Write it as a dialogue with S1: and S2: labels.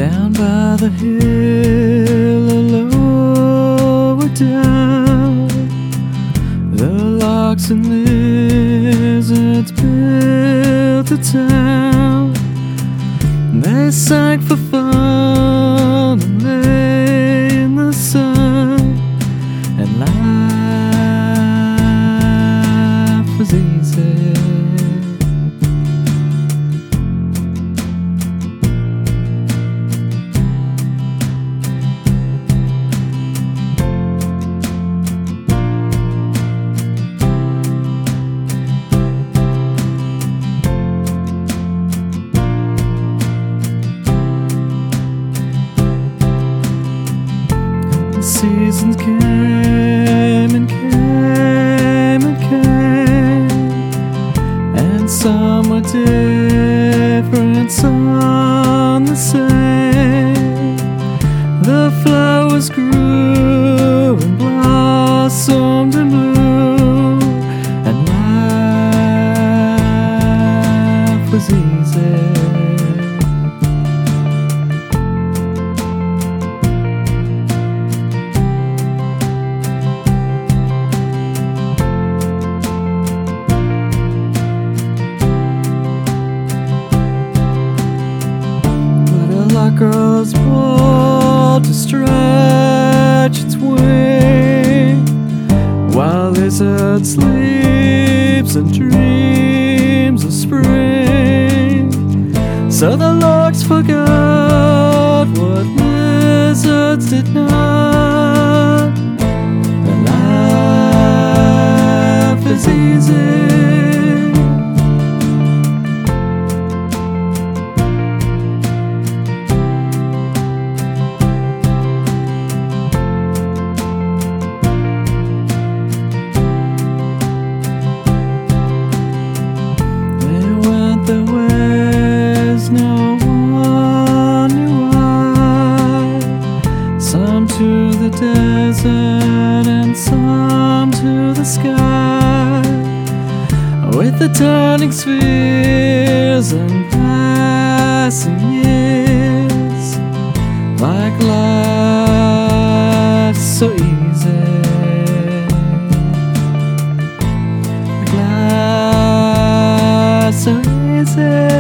S1: Down by the hill, a lower down, the larks and lizards built a town. They sang for fun and lay in the sun, and life was easy. The seasons came and came and came, and some were different, some the same. The flowers grew and blossomed and blew, and life was easy. Girl's bold to stretch its wing, while lizard sleeps and dreams of spring. So the larks forgot what lizards did not, that life is easy. There was no one knew why. Some to the desert and some to the sky, with the turning spheres and passing years, like life so easy, like life so easy.